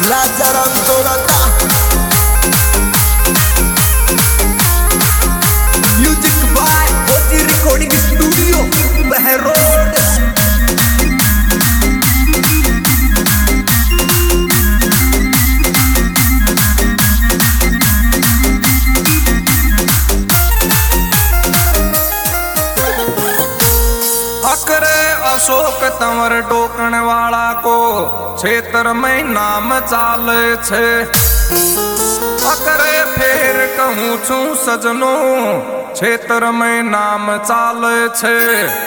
Lazaran Dorata. Music by Oti Recording Studio, Behrod. अकरे Ashok Tanwar टोकण वाला को क्षेत्र में नाम चाले छे। अकरे फेर कहूँ छू सजनो क्षेत्र में नाम चाले छे।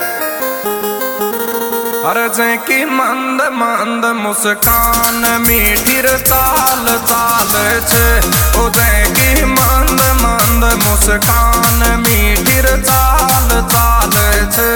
अरे जे की मंद मंद मुस्कान मीठीर चाल चाले छे। ओ जे की मंद मंद मुस्कान मीठीर चाल चाले छे।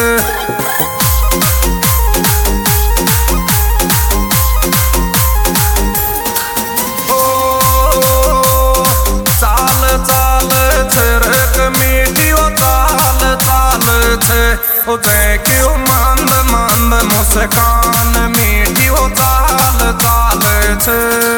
ओ जे क्यों मंद मंद मुस्कान मीठी वो चाल चाल छे।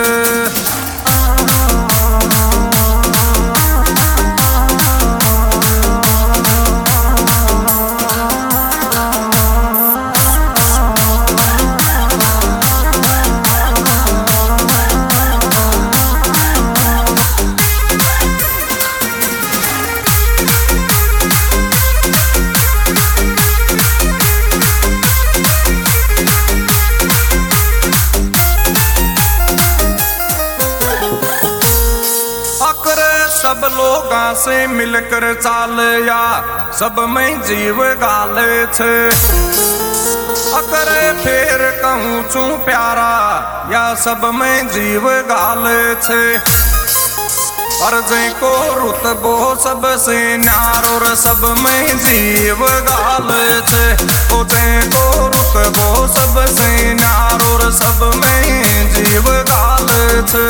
सब लोगां से मिलकर चाले या सब में जीव गाले छे। अकरे फेर कहूँ छू प्यारा या सब में जीव गाले छे। और जे को रुतबो सबसे न्यारो सब में जीव गाले छे। ओ जे को रुतबो सबसे न्यारो सब में जीव गाले छे।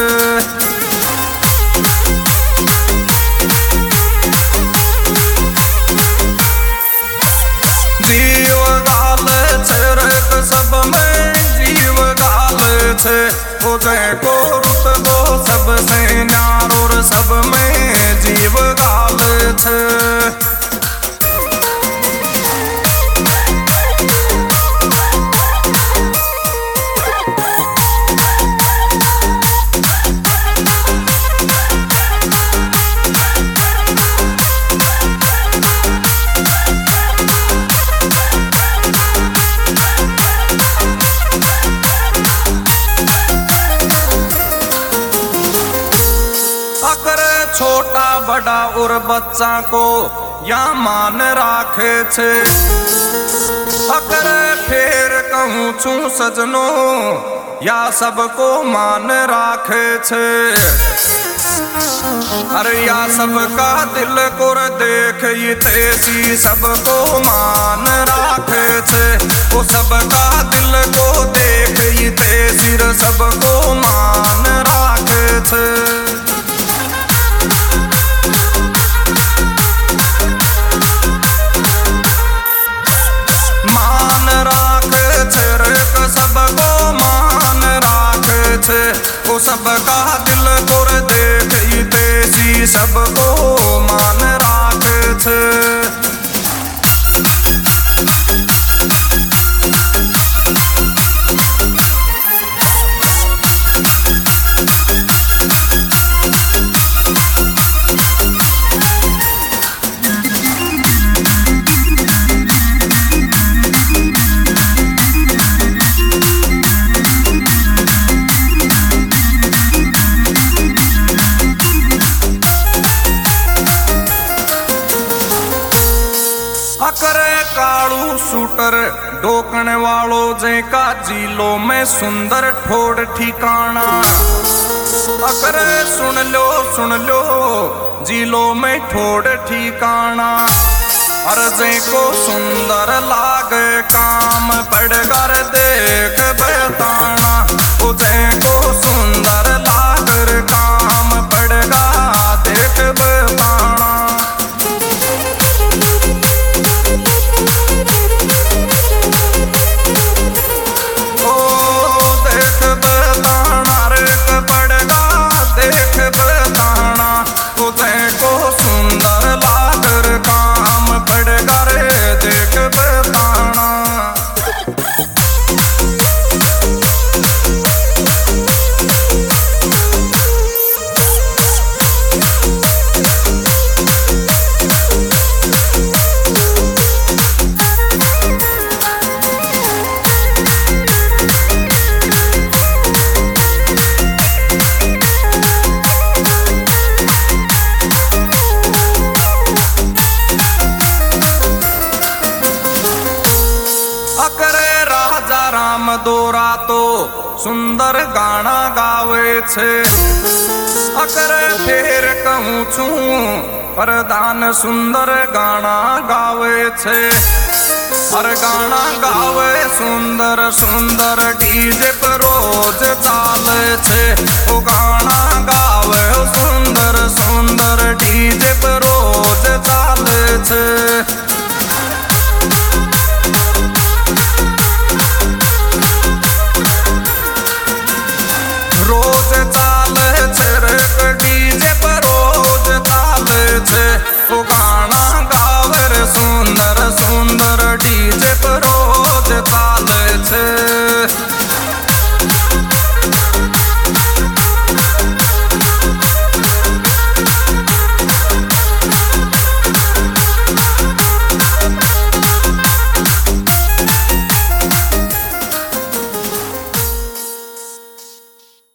सब में जीव गाले छे। ओ जे को रुतबो सबसे न्यारो सब में जीव गाले छे। छोटा बड़ा और बच्चा को या मान राखे छे। अकरे फेर कहूँ छू सजनो या सबको मान राखे छे। अरे या सबका दिल को देख ये तेसी सबको मान राखे छे। वो सबका दिल को देख ये तेसी सबको मान राखे छे। वो सबका दिल को देख तेसी सबको मान राखे छे। अकरे कालू शूटर डोकण वालो जे का जिलो में सुंदर ठोड़ ठिकाना। अकरे सुन लो जिलो में ठोड़ ठिकाना। और जे को सुंदर लागे काम पड़कर देख बताना। ओ जे को सुंदर लागे काम पड़गा देख बताना। ओ देख बताना रे અકરે રાજા રામ દોરા તો સુંદર ગાણા ગાવે છે અકરે ફેર કહું છું પ્રધાન સુંદર ગાણા ગાવે છે હર ગાણા ગાવે સુંદર સુંદર ડીજે પર રોજ ચાલે છે ઓ ગાણા ગાવે સુંદર સુંદર ડીજે પર